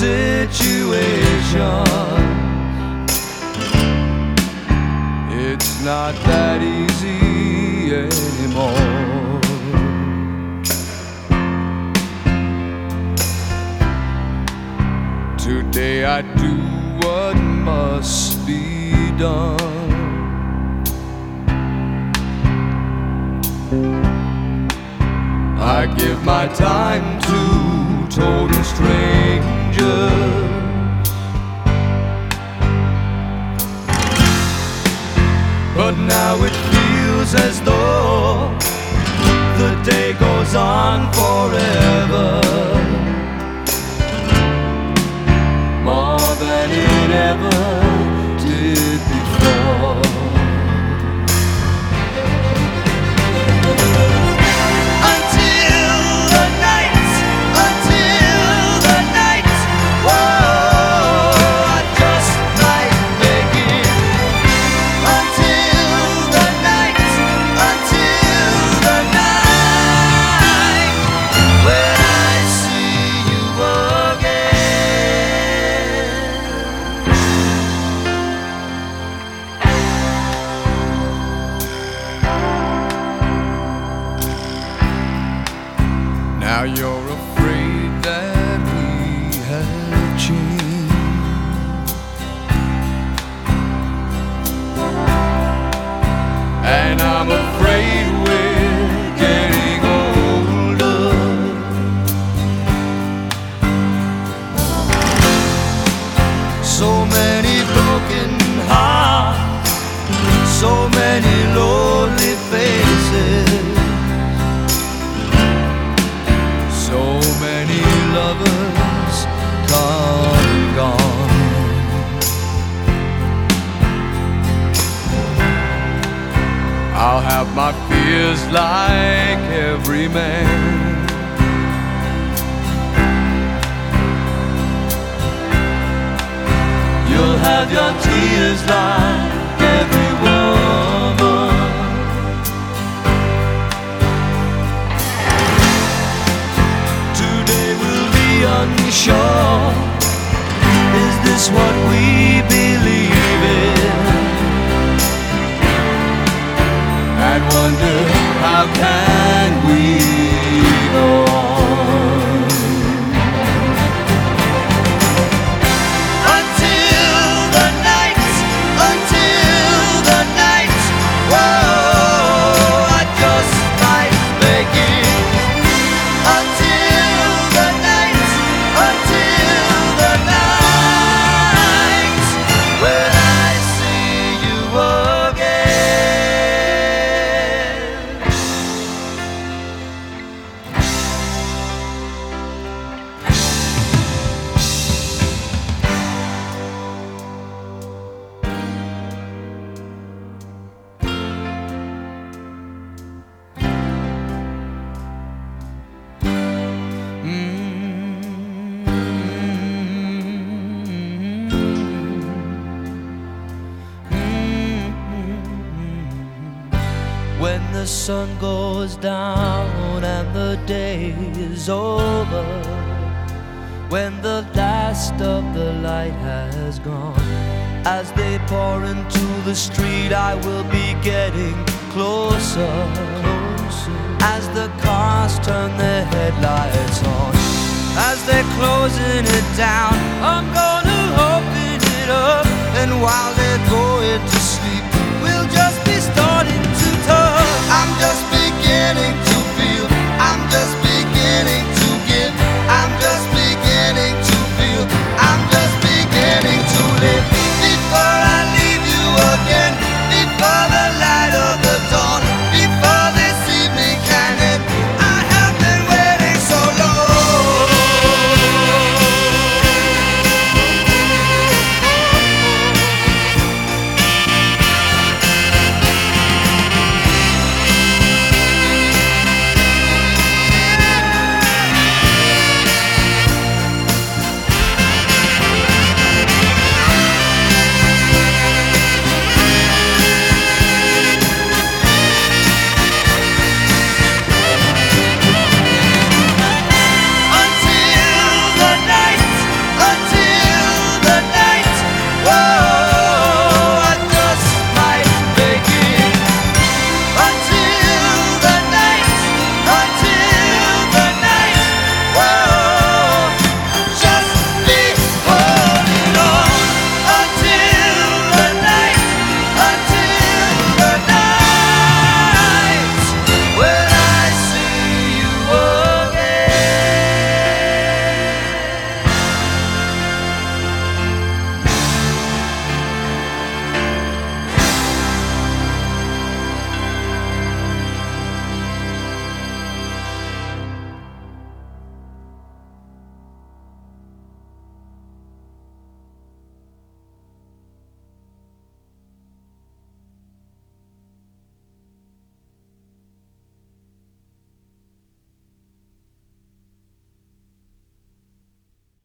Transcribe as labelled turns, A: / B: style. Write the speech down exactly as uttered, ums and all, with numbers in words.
A: situation. It's not that easy anymore. Today I do what must be done. I give my time to total strangers. But now it feels as though the day goes on forever, more than it ever did before. Now you're afraid that we have changed, and I'm afraid we're getting older. So many broken hearts, so many lonely faces, so many lovers come and gone. I'll have my fears like every man. You'll have your tears like every woman. Unsure, is this what we believe in? And wonder, how can we go on? Until the night, until the night, whoa, I just might make it. Until the night, until the night when I see you again. When the sun goes down and the day is over, when the last of the light has gone, as they pour into the street, I will be getting closer, closer. As the cars turn their headlights on, as they're closing it down, I'm gonna open it up. And while they're going